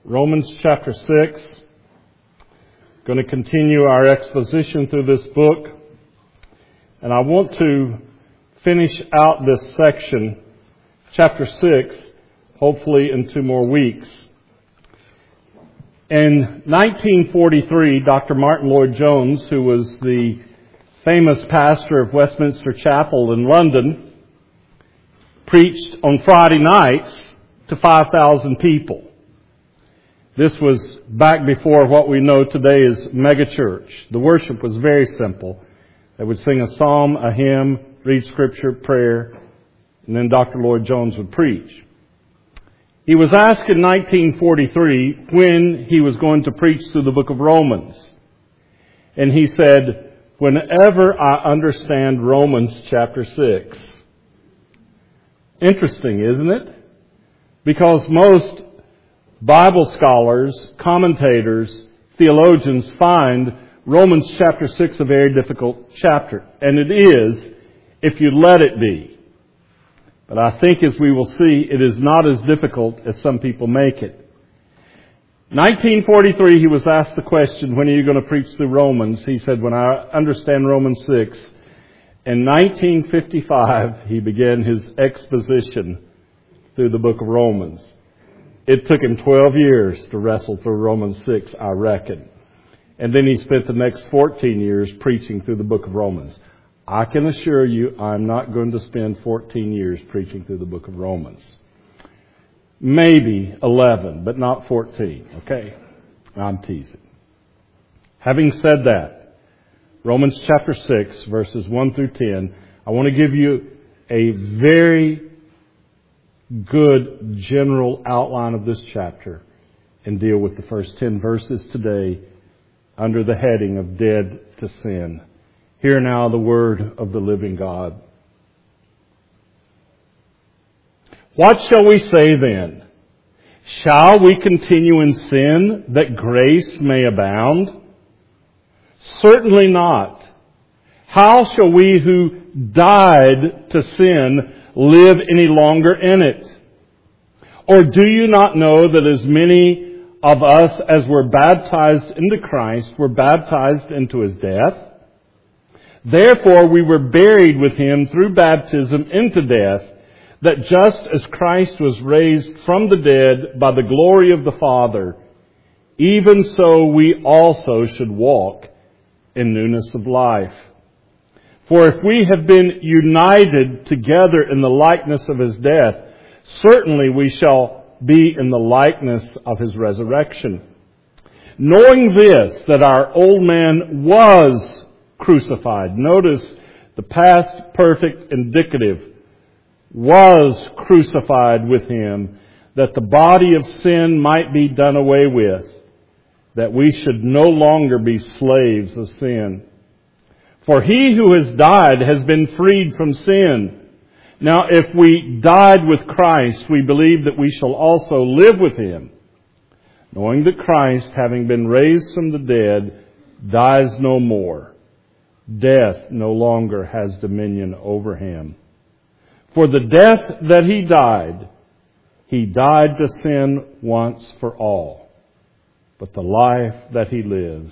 Romans chapter 6. Going to continue our exposition through this book. And I want to finish out this section, chapter 6, hopefully in 2 more weeks. In 1943, Dr. Martin Lloyd-Jones, who was the famous pastor of Westminster Chapel in London, preached on Friday nights to 5,000 people. This was back before what we know today as megachurch. The worship was very simple. They would sing a psalm, a hymn, read scripture, prayer, and then Dr. Lloyd-Jones would preach. He was asked in 1943 when he was going to preach through the book of Romans. And he said, "Whenever I understand Romans chapter 6. Interesting, isn't it? Because most Bible scholars, commentators, theologians find Romans chapter 6 a very difficult chapter. And it is, if you let it be. But I think, as we will see, it is not as difficult as some people make it. 1943, he was asked the question, when are you going to preach through Romans? He said, when I understand Romans 6. In 1955, he began his exposition through the book of Romans. It took him 12 years to wrestle through Romans 6, I reckon. And then he spent the next 14 years preaching through the book of Romans. I can assure you I'm not going to spend 14 years preaching through the book of Romans. Maybe 11, but not 14, okay? I'm teasing. Having said that, Romans chapter 6, verses 1 through 10, I want to give you a very good general outline of this chapter and deal with the first 10 verses today under the heading of Dead to Sin. Hear now the word of the living God. What shall we say then? Shall we continue in sin that grace may abound? Certainly not. How shall we who died to sin live any longer in it? Or do you not know that as many of us as were baptized into Christ were baptized into His death? Therefore we were buried with Him through baptism into death, that just as Christ was raised from the dead by the glory of the Father, even so we also should walk in newness of life. For if we have been united together in the likeness of His death, certainly we shall be in the likeness of His resurrection. Knowing this, that our old man was crucified. Notice the past perfect indicative. Was crucified with Him, that the body of sin might be done away with, that we should no longer be slaves of sin. For he who has died has been freed from sin. Now if we died with Christ, we believe that we shall also live with Him, knowing that Christ, having been raised from the dead, dies no more. Death no longer has dominion over Him. For the death that He died to sin once for all. But the life that He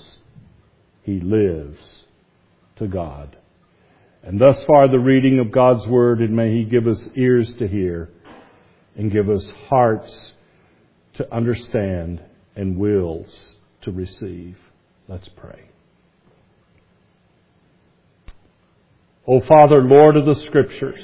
lives to God. And thus far the reading of God's Word, and may He give us ears to hear and give us hearts to understand and wills to receive. Let's pray. O Father, Lord of the Scriptures,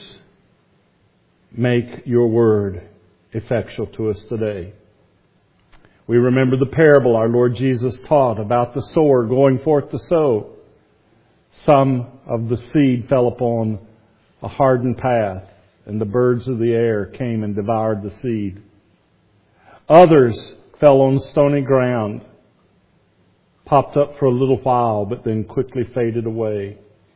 make Your Word effectual to us today. We remember the parable our Lord Jesus taught about the sower going forth to sow. Some of the seed fell upon a hardened path, and the birds of the air came and devoured the seed. Others fell on stony ground, popped up for a little while, but then quickly faded away.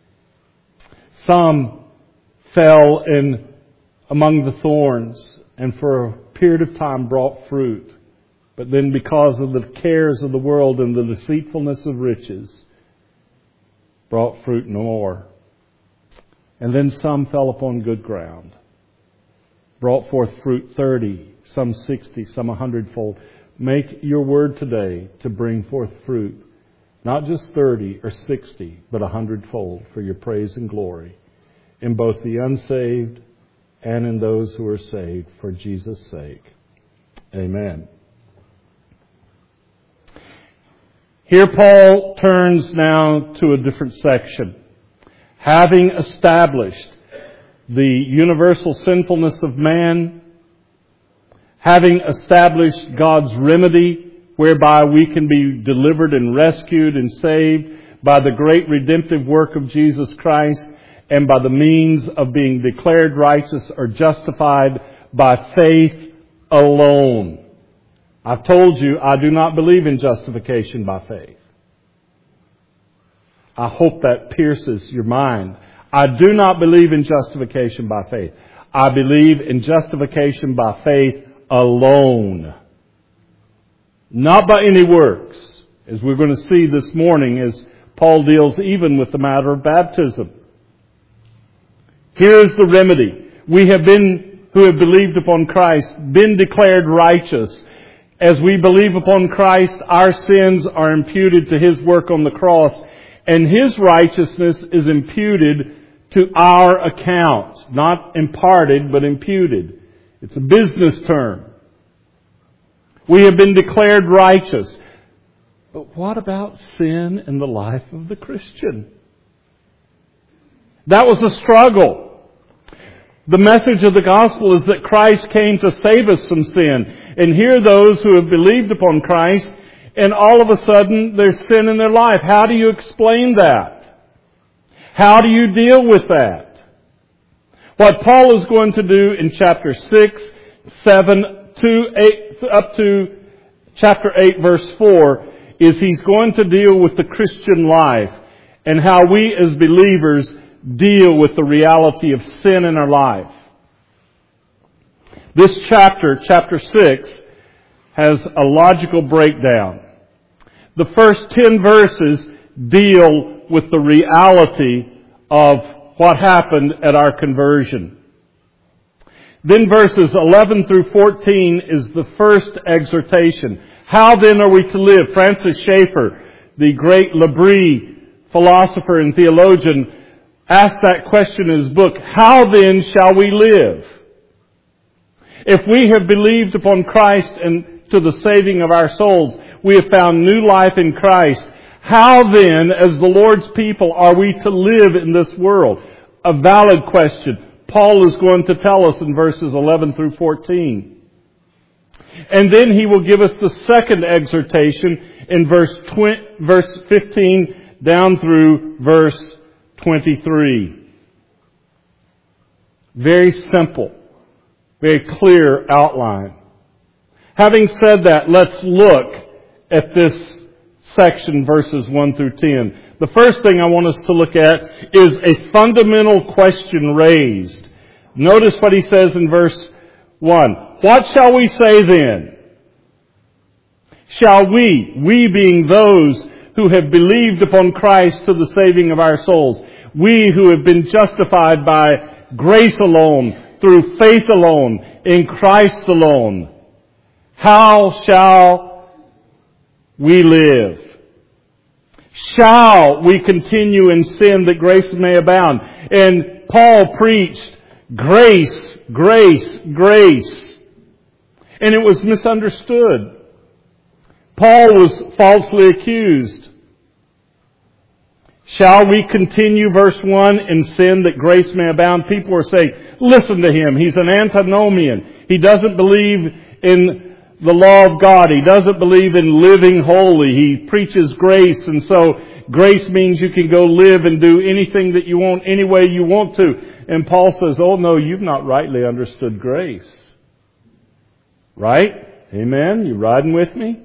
Some fell in among the thorns, and for a period of time brought fruit. But then because of the cares of the world and the deceitfulness of riches, brought fruit no more. And then some fell upon good ground, brought forth fruit 30, some 60, some 100-fold. make your word today to bring forth fruit, not just 30 or 60, but 100-fold for your praise and glory in both the unsaved and in those who are saved for Jesus' sake. Amen. Here Paul turns now to a different section. Having established the universal sinfulness of man, having established God's remedy whereby we can be delivered and rescued and saved by the great redemptive work of Jesus Christ and by the means of being declared righteous or justified by faith alone. I've told you I do not believe in justification by faith. I hope that pierces your mind. I do not believe in justification by faith. I believe in justification by faith alone. Not by any works, as we're going to see this morning as Paul deals even with the matter of baptism. Here is the remedy. We have been, who have believed upon Christ, been declared righteous. As we believe upon Christ, our sins are imputed to His work on the cross, and His righteousness is imputed to our account. Not imparted, but imputed. It's a business term. We have been declared righteous. But what about sin in the life of the Christian? That was a struggle. The message of the gospel is that Christ came to save us from sin. And here those who have believed upon Christ, and all of a sudden there's sin in their life. How do you explain that? How do you deal with that? What Paul is going to do in chapter 6, 7, 8, up to chapter 8, verse 4, is he's going to deal with the Christian life and how we as believers deal with the reality of sin in our life. This chapter, chapter 6, has a logical breakdown. The first 10 verses deal with the reality of what happened at our conversion. Then verses 11 through 14 is the first exhortation. How then are we to live? Francis Schaeffer, the great L'Abri philosopher and theologian, asked that question in his book, how then shall we live? If we have believed upon Christ and to the saving of our souls, we have found new life in Christ. How then, as the Lord's people, are we to live in this world? A valid question. Paul is going to tell us in verses 11 through 14. And then he will give us the second exhortation in verse 15 down through verse 23. Very simple, very clear outline. Having said that, let's look at this section, verses 1 through 10. The first thing I want us to look at is a fundamental question raised. Notice what he says in verse 1. What shall we say then? Shall we being those who have believed upon Christ to the saving of our souls, we who have been justified by grace alone, through faith alone, in Christ alone, how shall we live? Shall we continue in sin that grace may abound? And Paul preached grace, grace, grace. And it was misunderstood. Paul was falsely accused. Shall we continue, verse 1, in sin that grace may abound? People are saying, listen to him. He's an antinomian. He doesn't believe in the law of God. He doesn't believe in living holy. He preaches grace, and so grace means you can go live and do anything that you want, any way you want to. And Paul says, oh no, you've not rightly understood grace. Right? Amen? You riding with me?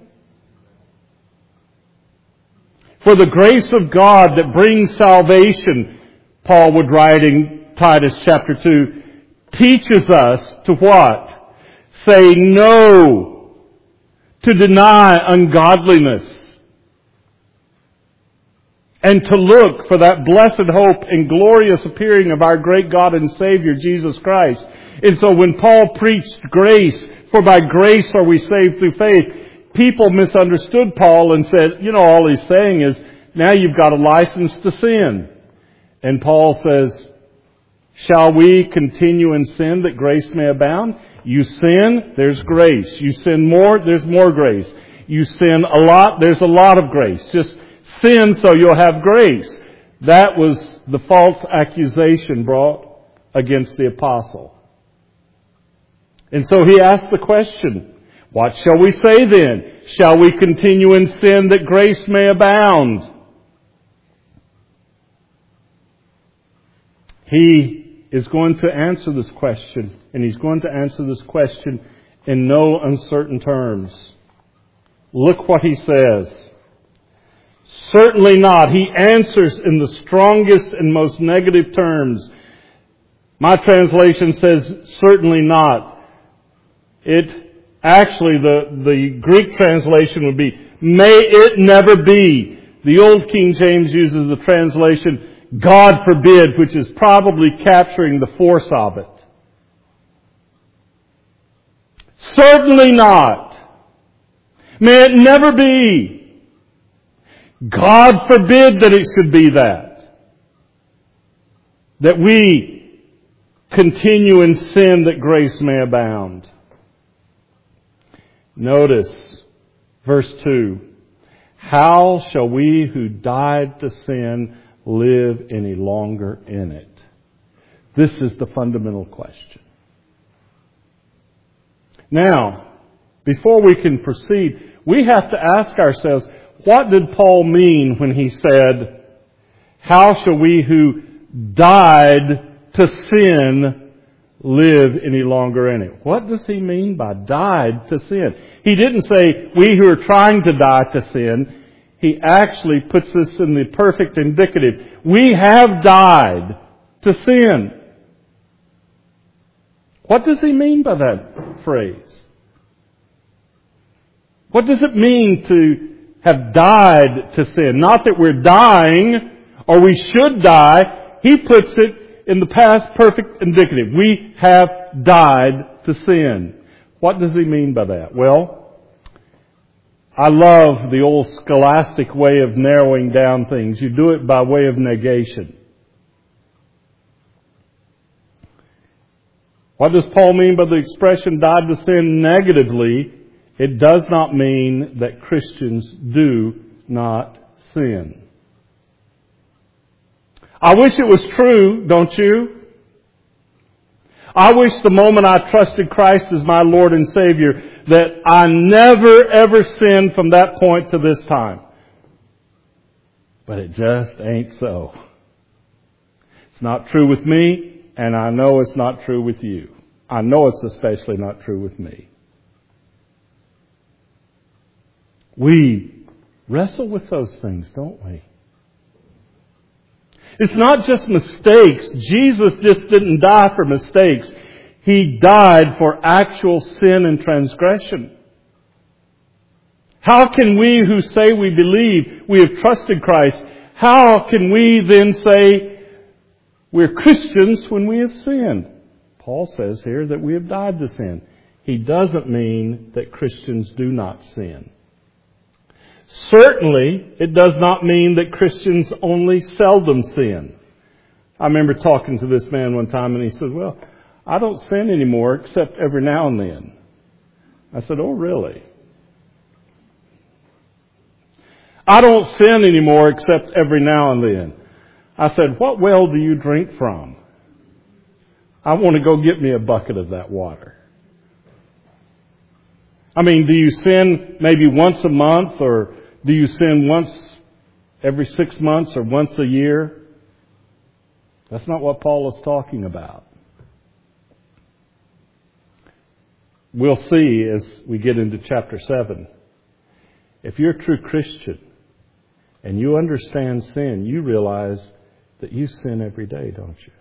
For the grace of God that brings salvation, Paul would write in Titus chapter 2, teaches us to what? Say no. To deny ungodliness. And to look for that blessed hope and glorious appearing of our great God and Savior, Jesus Christ. And so when Paul preached grace, for by grace are we saved through faith, people misunderstood Paul and said, all he's saying is, now you've got a license to sin. And Paul says, shall we continue in sin that grace may abound? You sin, there's grace. You sin more, there's more grace. You sin a lot, there's a lot of grace. Just sin so you'll have grace. That was the false accusation brought against the apostle. And so he asked the question, what shall we say then? Shall we continue in sin that grace may abound? He is going to answer this question, and he's going to answer this question in no uncertain terms. Look what he says. Certainly not. He answers in the strongest and most negative terms. My translation says, certainly not. The Greek translation would be, may it never be. The Old King James uses the translation, God forbid, which is probably capturing the force of it. Certainly not. May it never be. God forbid that it should be that. That we continue in sin that grace may abound. Notice verse 2. How shall we who died to sin live any longer in it? This is the fundamental question. Now, before we can proceed, we have to ask ourselves, what did Paul mean when he said, how shall we who died to sin live any longer in it? What does he mean by died to sin? He didn't say, we who are trying to die to sin. He actually puts this in the perfect indicative. We have died to sin. What does he mean by that phrase? What does it mean to have died to sin? Not that we're dying or we should die. He puts it in the past perfect indicative. We have died to sin. What does he mean by that? Well, I love the old scholastic way of narrowing down things. You do it by way of negation. What does Paul mean by the expression died to sin negatively? It does not mean that Christians do not sin. I wish it was true, don't you? I wish the moment I trusted Christ as my Lord and Savior that I never ever sinned from that point to this time. But it just ain't so. It's not true with me, and I know it's not true with you. I know it's especially not true with me. We wrestle with those things, don't we? It's not just mistakes. Jesus just didn't die for mistakes. He died for actual sin and transgression. How can we who say we believe we have trusted Christ, how can we then say we're Christians when we have sinned? Paul says here that we have died to sin. He doesn't mean that Christians do not sin. Certainly, it does not mean that Christians only seldom sin. I remember talking to this man one time and he said, well, I don't sin anymore except every now and then. I said, oh, really? I don't sin anymore except every now and then. I said, what well do you drink from? I want to go get me a bucket of that water. I mean, do you sin maybe once a month, or do you sin once every 6 months or once a year? That's not what Paul is talking about. We'll see as we get into chapter 7. If you're a true Christian and you understand sin, you realize that you sin every day, don't you?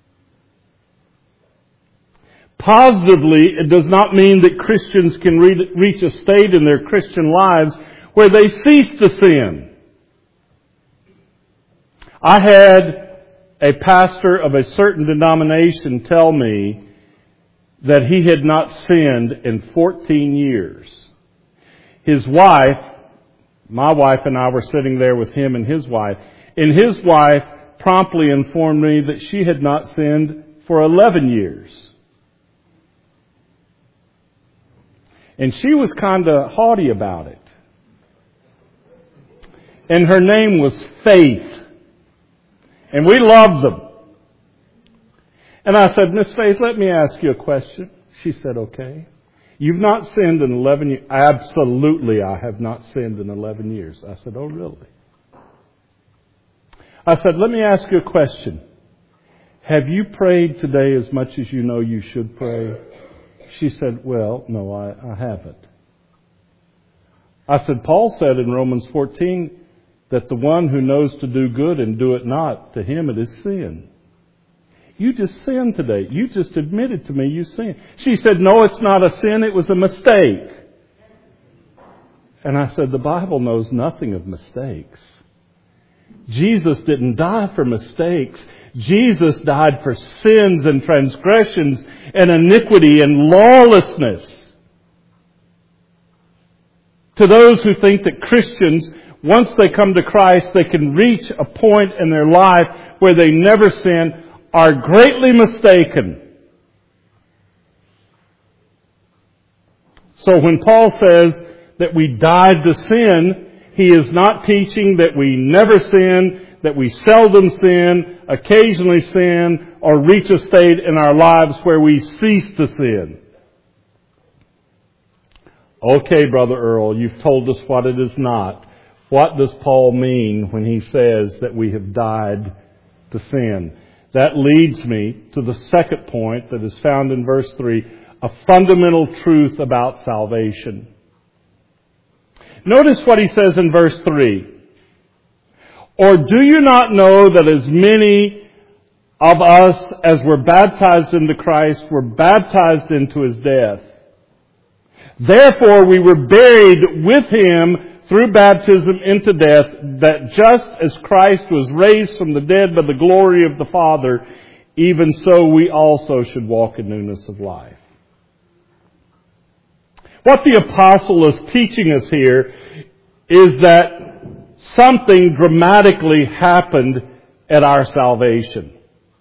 Positively, it does not mean that Christians can reach a state in their Christian lives where they cease to sin. I had a pastor of a certain denomination tell me that he had not sinned in 14 years. his wife, my wife and I were sitting there with him and his wife, and his wife promptly informed me that she had not sinned for 11 years. And she was kind of haughty about it. And her name was Faith. And we loved them. And I said, Miss Faith, let me ask you a question. She said, okay. You've not sinned in 11 years? Absolutely, I have not sinned in 11 years. I said, oh, really? I said, let me ask you a question. Have you prayed today as much as you know you should pray? She said, well, no, I haven't. I said, Paul said in Romans 14 that the one who knows to do good and do it not, to him it is sin. You just sinned today. You just admitted to me you sinned. She said, no, it's not a sin. It was a mistake. And I said, the Bible knows nothing of mistakes. Jesus didn't die for mistakes. Jesus died for sins and transgressions and iniquity and lawlessness. To those who think that Christians, once they come to Christ, they can reach a point in their life where they never sin, are greatly mistaken. So when Paul says that we died to sin, he is not teaching that we never sin, that we seldom sin, occasionally sin, or reach a state in our lives where we cease to sin. Okay, Brother Earl, you've told us what it is not. What does Paul mean when he says that we have died to sin? That leads me to the second point that is found in verse 3, a fundamental truth about salvation. Notice what he says in verse 3. Or do you not know that as many of us as were baptized into Christ were baptized into His death? Therefore we were buried with Him through baptism into death, that just as Christ was raised from the dead by the glory of the Father, even so we also should walk in newness of life. What the apostle is teaching us here is that something dramatically happened at our salvation.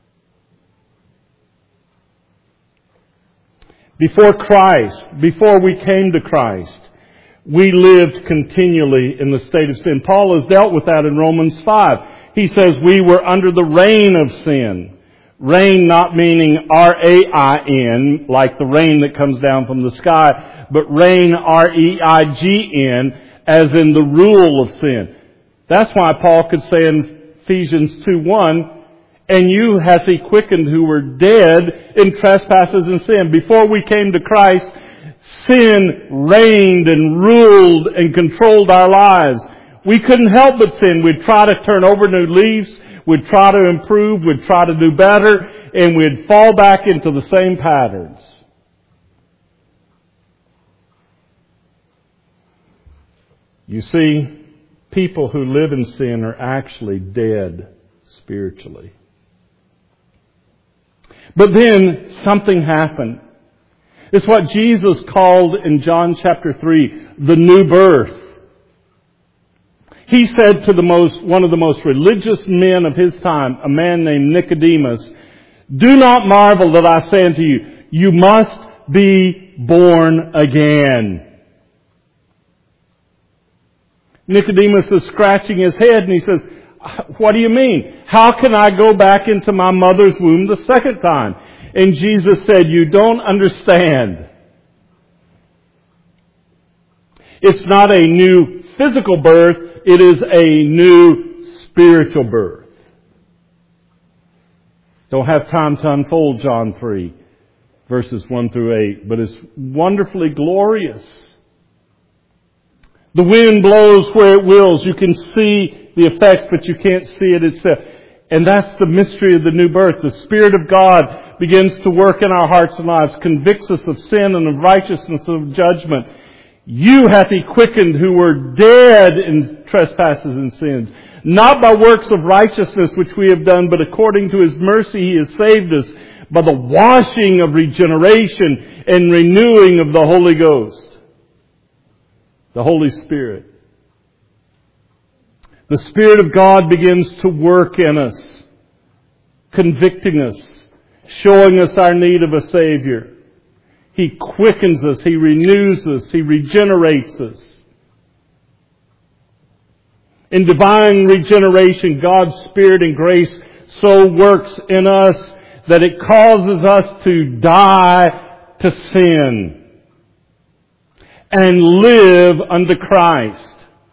Before Christ, before we came to Christ, we lived continually in the state of sin. Paul has dealt with that in Romans 5. He says we were under the reign of sin. Reign not meaning R-A-I-N, like the rain that comes down from the sky, but reign R-E-I-G-N, as in the rule of sin. That's why Paul could say in Ephesians 2:1, and you hath He quickened who were dead in trespasses and sin. Before we came to Christ, sin reigned and ruled and controlled our lives. We couldn't help but sin. We'd try to turn over new leaves. We'd try to improve. We'd try to do better. And we'd fall back into the same patterns. You see, people who live in sin are actually dead spiritually. But then something happened. It's what Jesus called in John chapter 3, the new birth. He said to one of the most religious men of his time, a man named Nicodemus, do not marvel that I say unto you, you must be born again. Nicodemus is scratching his head and he says, what do you mean? How can I go back into my mother's womb the second time? And Jesus said, you don't understand. It's not a new physical birth, it is a new spiritual birth. Don't have time to unfold John 3, verses 1 through 8, but it's wonderfully glorious. The wind blows where it wills. You can see the effects, but you can't see it itself. And that's the mystery of the new birth. The Spirit of God begins to work in our hearts and lives, convicts us of sin and of righteousness and of judgment. You hath He quickened who were dead in trespasses and sins, not by works of righteousness which we have done, but according to His mercy He has saved us by the washing of regeneration and renewing of the Holy Ghost. The Holy Spirit. The Spirit of God begins to work in us, convicting us, showing us our need of a Savior. He quickens us, He renews us, He regenerates us. In divine regeneration, God's Spirit and grace so works in us that it causes us to die to sin and live unto Christ.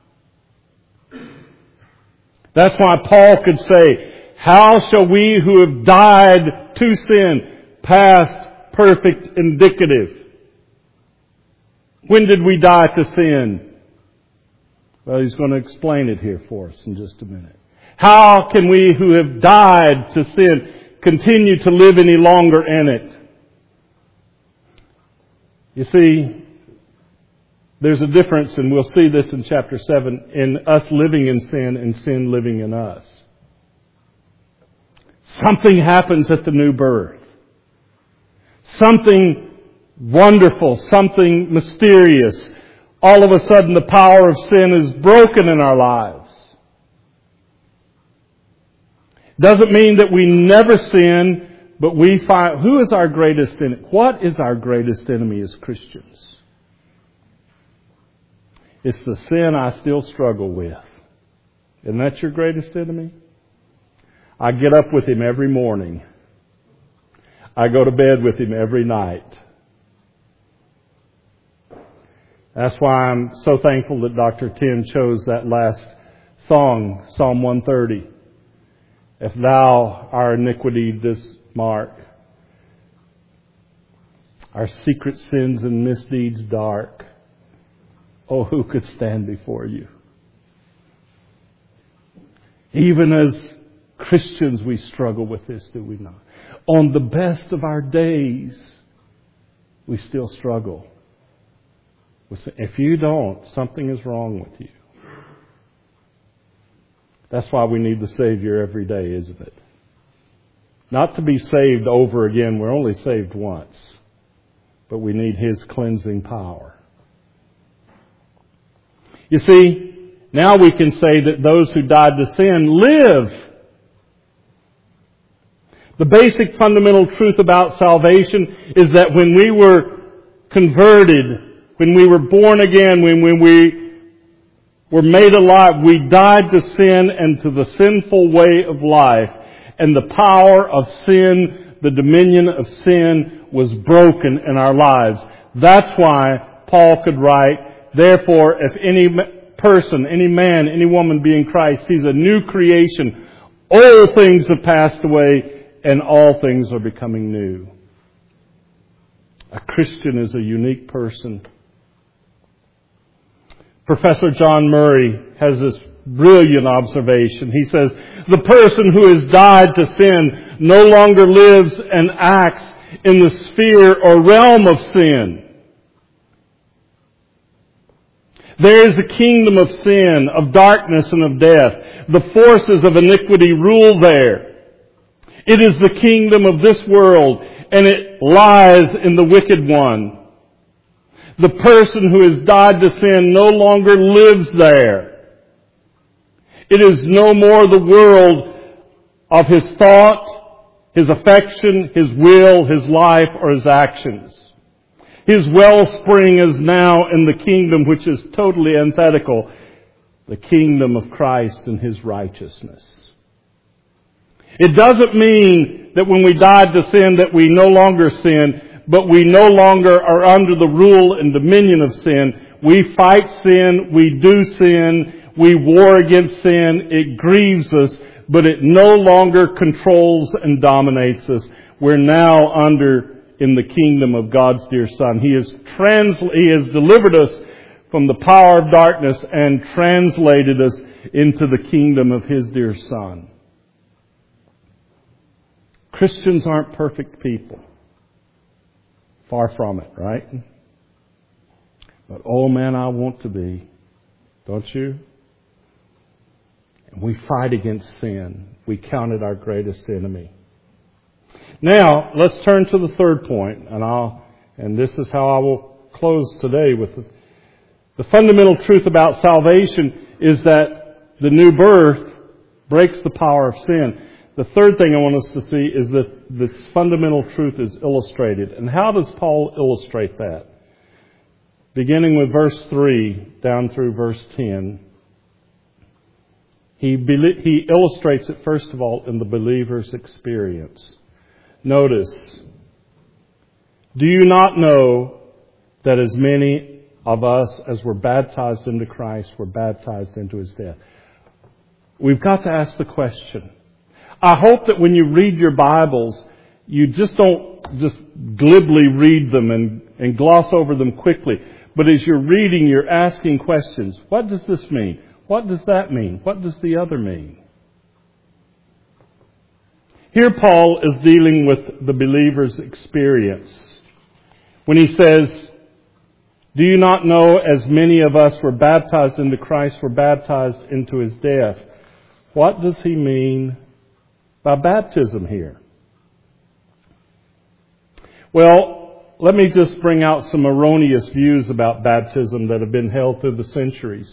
That's why Paul could say, how shall we who have died to sin, past, perfect, indicative? When did we die to sin? Well, he's going to explain it here for us in just a minute. How can we who have died to sin continue to live any longer in it? You see, there's a difference, and we'll see this in chapter 7, in us living in sin and sin living in us. Something happens at the new birth. Something wonderful, something mysterious. All of a sudden the power of sin is broken in our lives. Doesn't mean that we never sin, but we find, who is our greatest enemy? What is our greatest enemy as Christians? It's the sin I still struggle with. Isn't that your greatest enemy? I get up with him every morning. I go to bed with him every night. That's why I'm so thankful that Dr. Tim chose that last song, Psalm 130. If thou our iniquity didst mark, our secret sins and misdeeds dark, oh, who could stand before you? Even as Christians, we struggle with this, do we not? On the best of our days, we still struggle. If you don't, something is wrong with you. That's why we need the Savior every day, isn't it? Not to be saved over again. We're only saved once. But we need His cleansing power. You see, now we can say that those who died to sin live. The basic fundamental truth about salvation is that when we were converted, when we were born again, when we were made alive, we died to sin and to the sinful way of life. And the power of sin, the dominion of sin, was broken in our lives. That's why Paul could write, therefore, if any person, any man, any woman be in Christ, he's a new creation. All things have passed away and all things are becoming new. A Christian is a unique person. Professor John Murray has this brilliant observation. He says, the person who has died to sin no longer lives and acts in the sphere or realm of sin. There is a kingdom of sin, of darkness and of death. The forces of iniquity rule there. It is the kingdom of this world, and it lies in the wicked one. The person who has died to sin no longer lives there. It is no more the world of his thought, his affection, his will, his life, or his actions. His wellspring is now in the kingdom which is totally antithetical, the kingdom of Christ and His righteousness. It doesn't mean that when we died to sin that we no longer sin, but we no longer are under the rule and dominion of sin. We fight sin, we do sin, we war against sin, it grieves us, but it no longer controls and dominates us. We're now in the kingdom of God's dear Son. He has delivered us from the power of darkness and translated us into the kingdom of His dear Son. Christians aren't perfect people. Far from it, right? But oh man, I want to be. Don't you? And we fight against sin. We count it our greatest enemy. Now, let's turn to the third point, and this is how I will close today with The fundamental truth about salvation is that the new birth breaks the power of sin. The third thing I want us to see is that this fundamental truth is illustrated. And how does Paul illustrate that? Beginning with verse 3 down through verse 10. He illustrates it, first of all, in the believer's experience. Notice, do you not know that as many of us as were baptized into Christ were baptized into His death? We've got to ask the question. I hope that when you read your Bibles, you just don't just glibly read them and gloss over them quickly. But as you're reading, you're asking questions. What does this mean? What does that mean? What does the other mean? Here Paul is dealing with the believer's experience. When he says, do you not know as many of us were baptized into Christ were baptized into His death? What does he mean by baptism here? Well, let me just bring out some erroneous views about baptism that have been held through the centuries.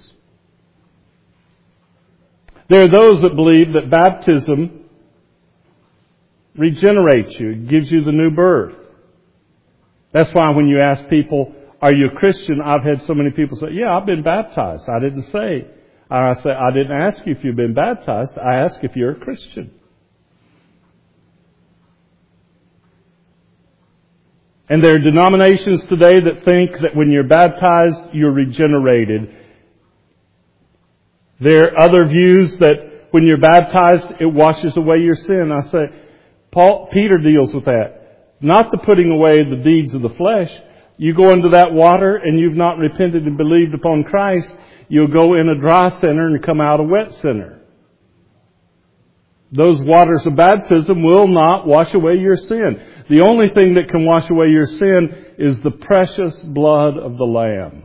There are those that believe that baptism regenerates you, gives you the new birth. That's why when you ask people, are you a Christian? I've had so many people say, yeah, I've been baptized. I didn't say. I didn't ask you if you've been baptized. I asked if you're a Christian. And there are denominations today that think that when you're baptized, you're regenerated. There are other views that when you're baptized, it washes away your sin. I say, Peter deals with that. Not the putting away the deeds of the flesh. You go into that water and you've not repented and believed upon Christ, you'll go in a dry sinner and come out a wet sinner. Those waters of baptism will not wash away your sin. The only thing that can wash away your sin is the precious blood of the Lamb.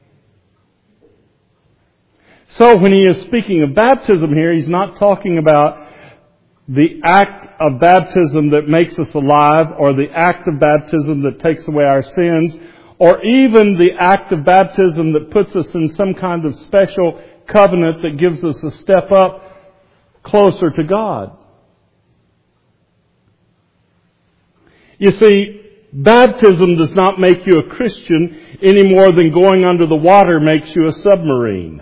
So when he is speaking of baptism here, he's not talking about the act of baptism that makes us alive, or the act of baptism that takes away our sins, or even the act of baptism that puts us in some kind of special covenant that gives us a step up closer to God. You see, baptism does not make you a Christian any more than going under the water makes you a submarine.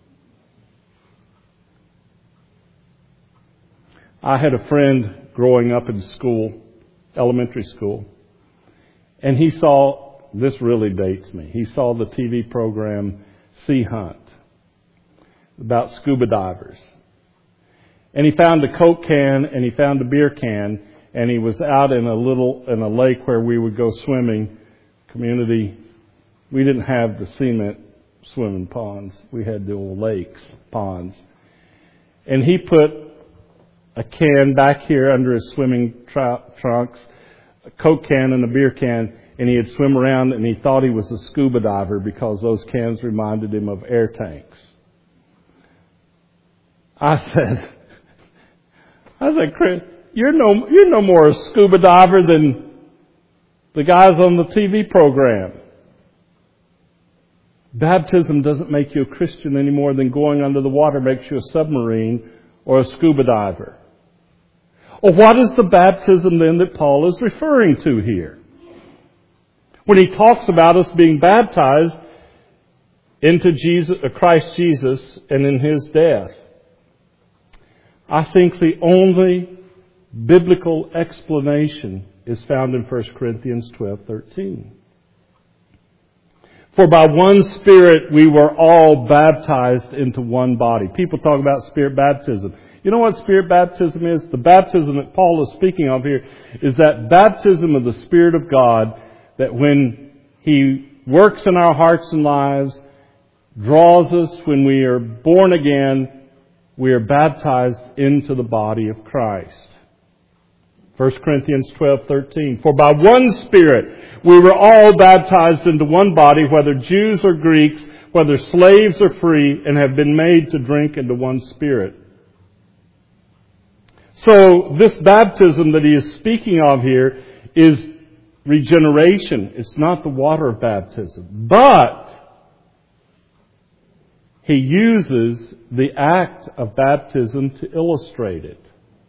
I had a friend growing up in school, elementary school, and he saw, this really dates me, he saw the TV program Sea Hunt about scuba divers. And he found a Coke can and he found a beer can, and he was out in a lake where we would go swimming, community. We didn't have the cement swimming ponds. We had the old lakes, ponds. And he put a can back here under his swimming trunks, a Coke can and a beer can, and he'd swim around and he thought he was a scuba diver because those cans reminded him of air tanks. I said, Chris, you're no more a scuba diver than the guys on the TV program. Baptism doesn't make you a Christian any more than going under the water makes you a submarine or a scuba diver. Well, what is the baptism then that Paul is referring to here? When he talks about us being baptized into Christ Jesus and in His death, I think the only biblical explanation is found in 1 Corinthians 12:13. For by one Spirit we were all baptized into one body. People talk about Spirit baptism. You know what Spirit baptism is? The baptism that Paul is speaking of here is that baptism of the Spirit of God, that when He works in our hearts and lives, draws us when we are born again, we are baptized into the body of Christ. 1 Corinthians 12:13. For by one Spirit we were all baptized into one body, whether Jews or Greeks, whether slaves or free, and have been made to drink into one Spirit. So this baptism that he is speaking of here is regeneration. It's not the water of baptism. But He uses the act of baptism to illustrate it.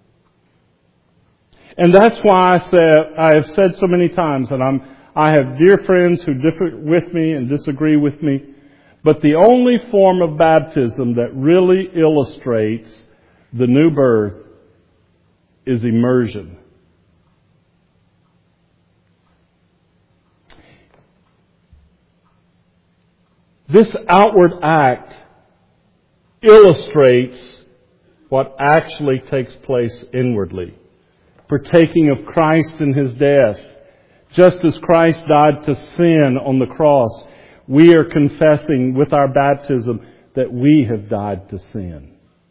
And that's why I have said so many times, and I have dear friends who differ with me and disagree with me, but the only form of baptism that really illustrates the new birth is immersion. This outward act illustrates what actually takes place inwardly. Partaking of Christ in His death. Just as Christ died to sin on the cross, we are confessing with our baptism that we have died to sin.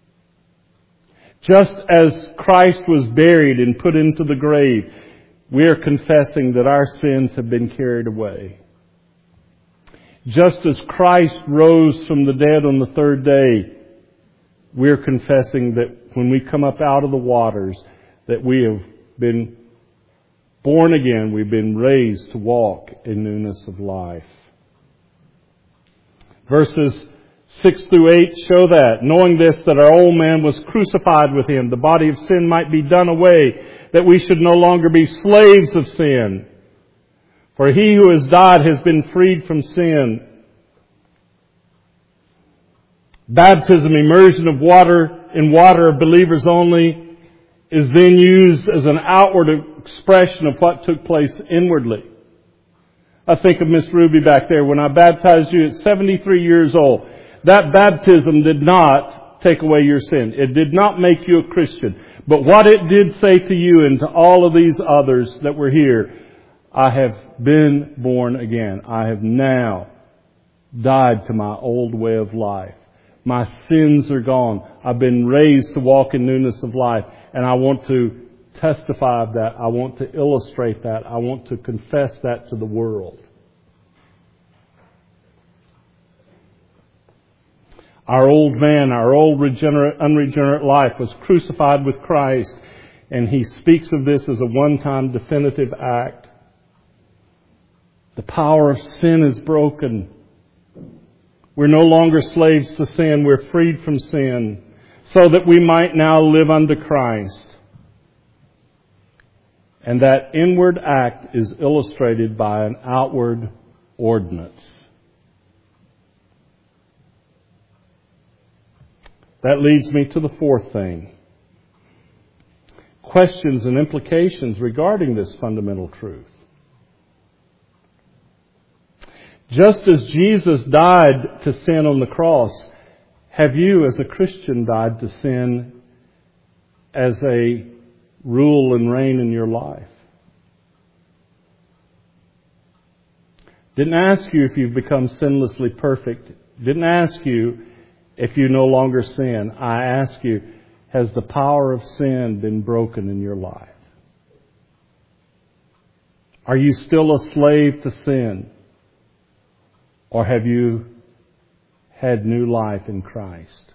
Just as Christ was buried and put into the grave, we are confessing that our sins have been carried away. Just as Christ rose from the dead on the third day, we are confessing that when we come up out of the waters, that we have been born again, we've been raised to walk in newness of life. Verses 6 through 8 show that, knowing this, that our old man was crucified with Him, the body of sin might be done away, that we should no longer be slaves of sin. For he who has died has been freed from sin. Baptism, immersion of water in water of believers only, is then used as an outward expression of what took place inwardly. I think of Miss Ruby back there. When I baptized you at 73 years old, that baptism did not take away your sin. It did not make you a Christian. But what it did say to you and to all of these others that were here, I have been born again. I have now died to my old way of life. My sins are gone. I've been raised to walk in newness of life. And I want to testify of that. I want to illustrate that. I want to confess that to the world. Our old man, our old unregenerate life was crucified with Christ. And he speaks of this as a one-time definitive act. The power of sin is broken. We're no longer slaves to sin. We're freed from sin so that we might now live under Christ. And that inward act is illustrated by an outward ordinance. That leads me to the fourth thing. Questions and implications regarding this fundamental truth. Just as Jesus died to sin on the cross, have you as a Christian died to sin as a rule and reign in your life? Didn't ask you if you've become sinlessly perfect. Didn't ask you if you no longer sin. I ask you, has the power of sin been broken in your life? Are you still a slave to sin? Or have you had new life in Christ?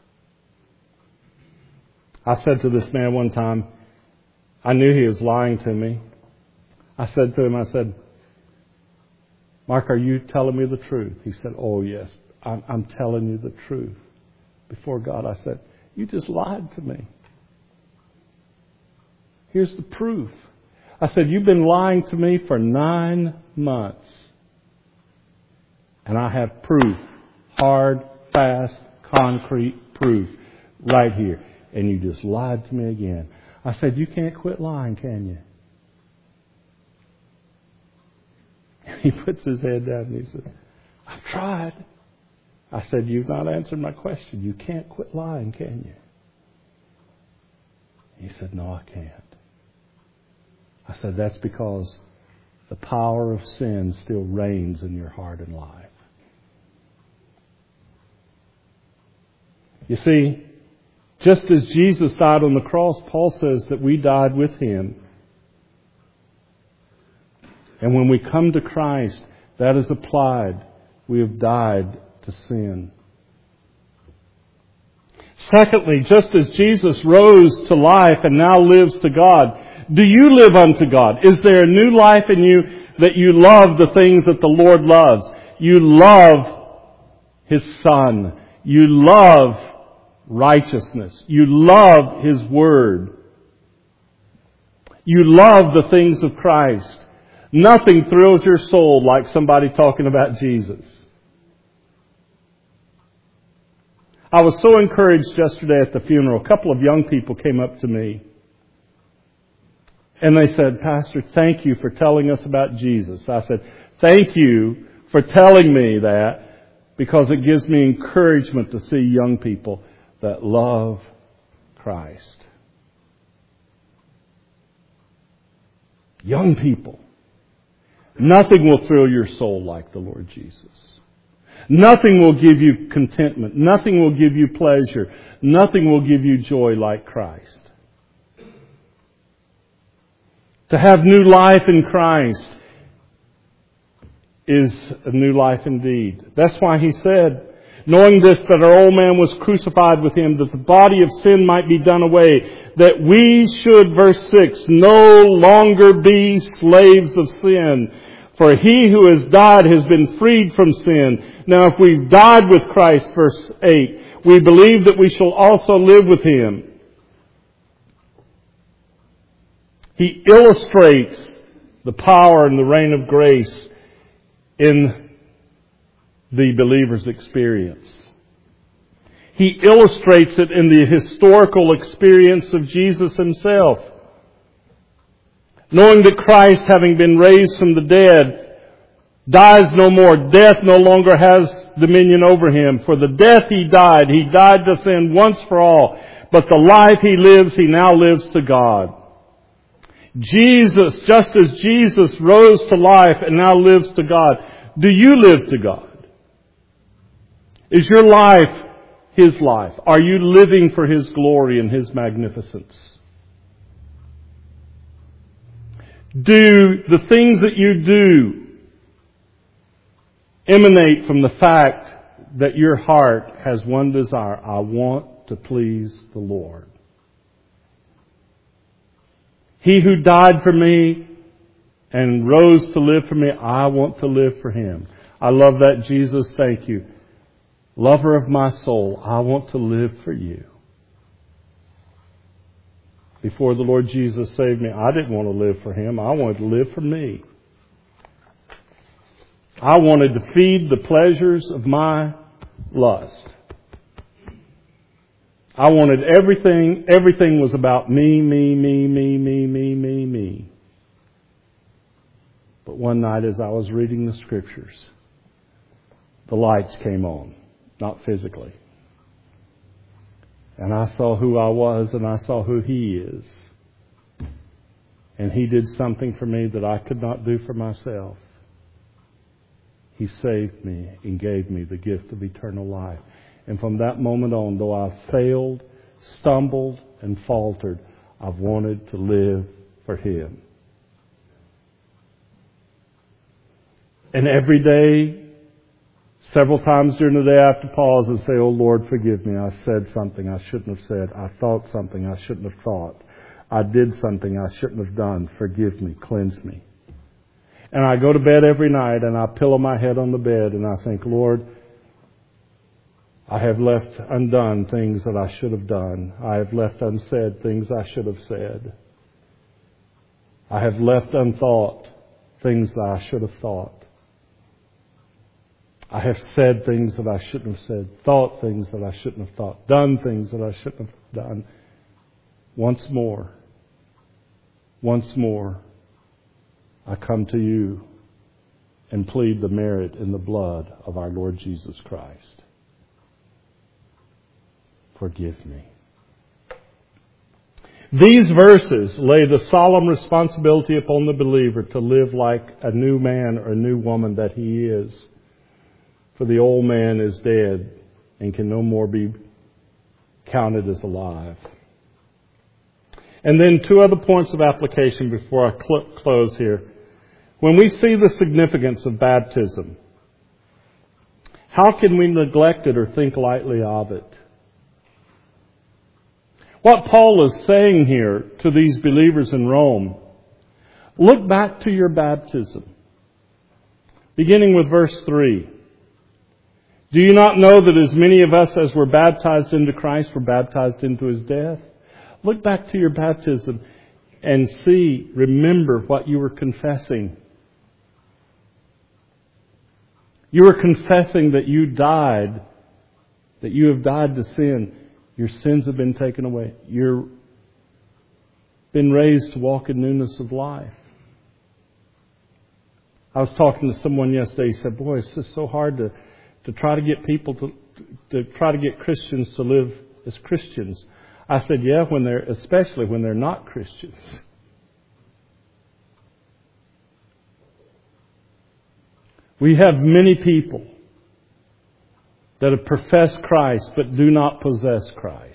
I said to this man one time, I knew he was lying to me. I said to him, Mark, are you telling me the truth? He said, oh yes, I'm telling you the truth. Before God, I said, you just lied to me. Here's the proof. I said, you've been lying to me for 9 months. And I have proof. Hard, fast, concrete proof. Right here. And you just lied to me again. I said, you can't quit lying, can you? He puts his head down and he said, I've tried. I said, you've not answered my question. You can't quit lying, can you? He said, no, I can't. I said, that's because the power of sin still reigns in your heart and life. You see, just as Jesus died on the cross, Paul says that we died with Him. And when we come to Christ, that is applied. We have died to sin. Secondly, just as Jesus rose to life and now lives to God, do you live unto God? Is there a new life in you that you love the things that the Lord loves? You love His Son. You love righteousness. You love His Word. You love the things of Christ. Nothing thrills your soul like somebody talking about Jesus. I was so encouraged yesterday at the funeral. A couple of young people came up to me. And they said, Pastor, thank you for telling us about Jesus. I said, thank you for telling me that, because it gives me encouragement to see young people that love Christ. Young people. Nothing will thrill your soul like the Lord Jesus. Nothing will give you contentment. Nothing will give you pleasure. Nothing will give you joy like Christ. To have new life in Christ is a new life indeed. That's why He said, knowing this, that our old man was crucified with Him, that the body of sin might be done away, that we should, verse 6, no longer be slaves of sin. For he who has died has been freed from sin. Now if we've died with Christ, verse 8, we believe that we shall also live with Him. He illustrates the power and the reign of grace in the believer's experience. He illustrates it in the historical experience of Jesus Himself. Knowing that Christ, having been raised from the dead, dies no more. Death no longer has dominion over Him. For the death He died to sin once for all. But the life He lives, He now lives to God. Jesus, just as Jesus rose to life and now lives to God, do you live to God? Is your life His life? Are you living for His glory and His magnificence? Do the things that you do emanate from the fact that your heart has one desire? I want to please the Lord. He who died for me and rose to live for me, I want to live for Him. I love that, Jesus. Thank you. Lover of my soul, I want to live for you. Before the Lord Jesus saved me, I didn't want to live for Him. I wanted to live for me. I wanted to feed the pleasures of my lust. I wanted everything. Everything was about me. But one night as I was reading the Scriptures, the lights came on. Not physically. And I saw who I was and I saw who He is. And He did something for me that I could not do for myself. He saved me and gave me the gift of eternal life. And from that moment on, though I failed, stumbled, and faltered, I've wanted to live for Him. And every day, several times during the day I have to pause and say, oh Lord, forgive me. I said something I shouldn't have said. I thought something I shouldn't have thought. I did something I shouldn't have done. Forgive me. Cleanse me. And I go to bed every night and I pillow my head on the bed and I think, Lord, I have left undone things that I should have done. I have left unsaid things I should have said. I have left unthought things that I should have thought. I have said things that I shouldn't have said, thought things that I shouldn't have thought, done things that I shouldn't have done. Once more, I come to you and plead the merit in the blood of our Lord Jesus Christ. Forgive me. These verses lay the solemn responsibility upon the believer to live like a new man or a new woman that he is. For the old man is dead and can no more be counted as alive. And then two other points of application before I close here. When we see the significance of baptism, how can we neglect it or think lightly of it? What Paul is saying here to these believers in Rome, look back to your baptism. Beginning with verse 3. Do you not know that as many of us as were baptized into Christ were baptized into His death? Look back to your baptism and see, remember what you were confessing. You were confessing that you died, that you have died to sin. Your sins have been taken away. You've been raised to walk in newness of life. I was talking to someone yesterday. He said, boy, it's just so hard to try to get people to try to get Christians to live as Christians. I said, yeah, especially when they're not Christians. We have many people that have professed Christ but do not possess Christ.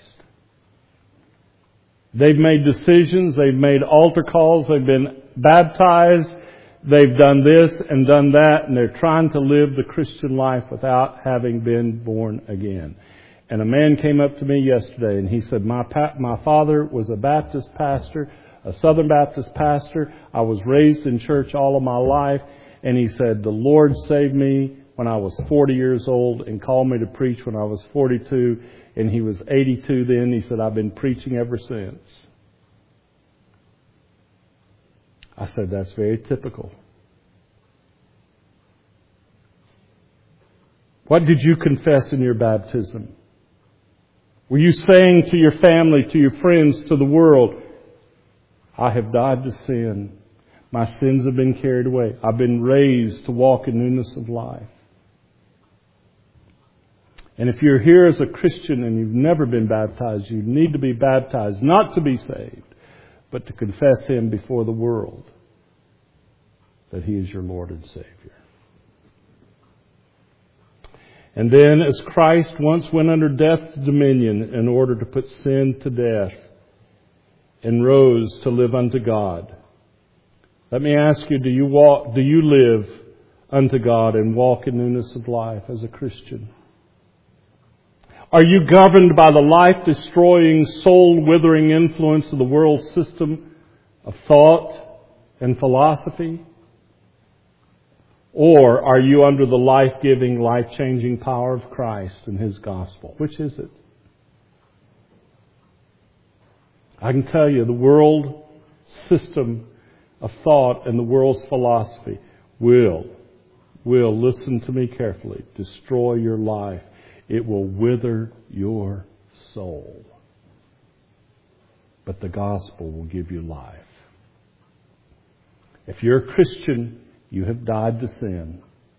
They've made decisions, they've made altar calls, they've been baptized, they've done this and done that, and they're trying to live the Christian life without having been born again. And a man came up to me yesterday and he said, my father was a Baptist pastor, a Southern Baptist pastor. I was raised in church all of my life. And he said, the Lord saved me when I was 40 years old and called me to preach when I was 42. And he was 82 then. He said, I've been preaching ever since. I said, that's very typical. What did you confess in your baptism? Were you saying to your family, to your friends, to the world, I have died to sin. My sins have been carried away. I've been raised to walk in newness of life. And if you're here as a Christian and you've never been baptized, you need to be baptized, not to be saved, but to confess Him before the world that He is your Lord and Savior. And then, as Christ once went under death's dominion in order to put sin to death and rose to live unto God, let me ask you, do you live unto God and walk in newness of life as a Christian? Are you governed by the life-destroying, soul-withering influence of the world system of thought and philosophy? Or are you under the life-giving, life-changing power of Christ and His gospel? Which is it? I can tell you, the world system of thought and the world's philosophy will, listen to me carefully, destroy your life. It will wither your soul. But the gospel will give you life. If you're a Christian, you have died to sin.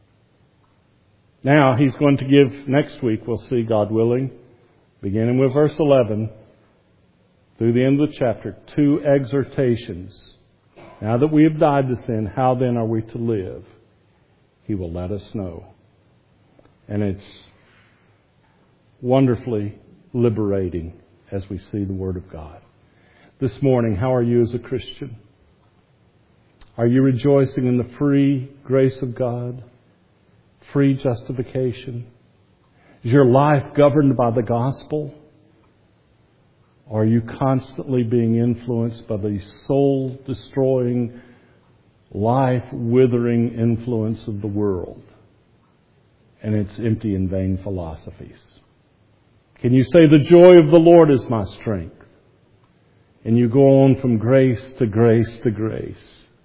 Now, He's going to give, next week, we'll see, God willing, beginning with verse 11, through the end of the chapter, 2 exhortations. Now that we have died to sin, how then are we to live? He will let us know. And it's wonderfully liberating as we see the Word of God. This morning, how are you as a Christian? Are you rejoicing in the free grace of God? Free justification? Is your life governed by the gospel? Or are you constantly being influenced by the soul-destroying, life-withering influence of the world and its empty and vain philosophies? Can you say, the joy of the Lord is my strength? And you go on from grace to grace to grace.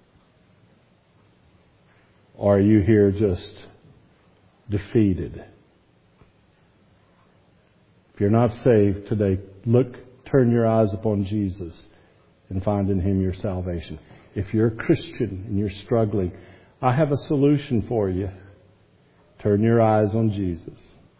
Or are you here just defeated? If you're not saved today, turn your eyes upon Jesus and find in Him your salvation. If you're a Christian and you're struggling, I have a solution for you. Turn your eyes on Jesus.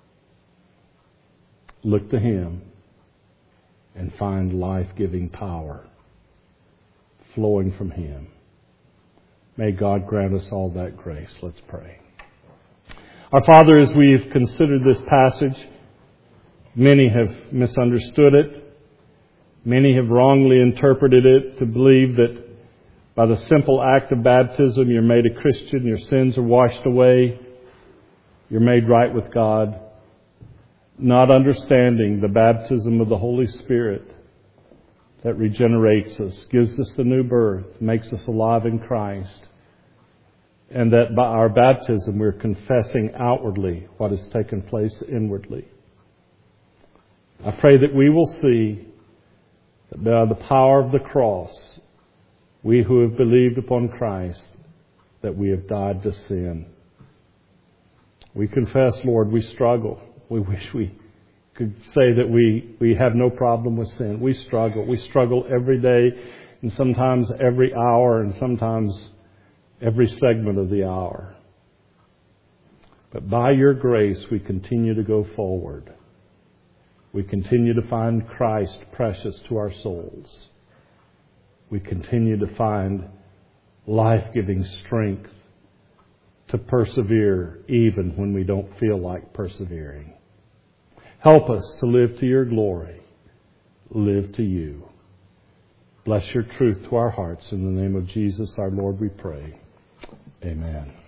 Look to Him and find life-giving power flowing from Him. May God grant us all that grace. Let's pray. Our Father, as we've considered this passage, many have misunderstood it. Many have wrongly interpreted it to believe that by the simple act of baptism you're made a Christian, your sins are washed away, you're made right with God, not understanding the baptism of the Holy Spirit that regenerates us, gives us the new birth, makes us alive in Christ, and that by our baptism we're confessing outwardly what has taken place inwardly. I pray that we will see that by the power of the cross, we who have believed upon Christ, that we have died to sin. We confess, Lord, we struggle. We wish we could say that we have no problem with sin. We struggle. We struggle every day, and sometimes every hour, and sometimes every segment of the hour. But by your grace, we continue to go forward. We continue to find Christ precious to our souls. We continue to find life-giving strength to persevere even when we don't feel like persevering. Help us to live to your glory, live to you. Bless your truth to our hearts. In the name of Jesus, our Lord, we pray. Amen.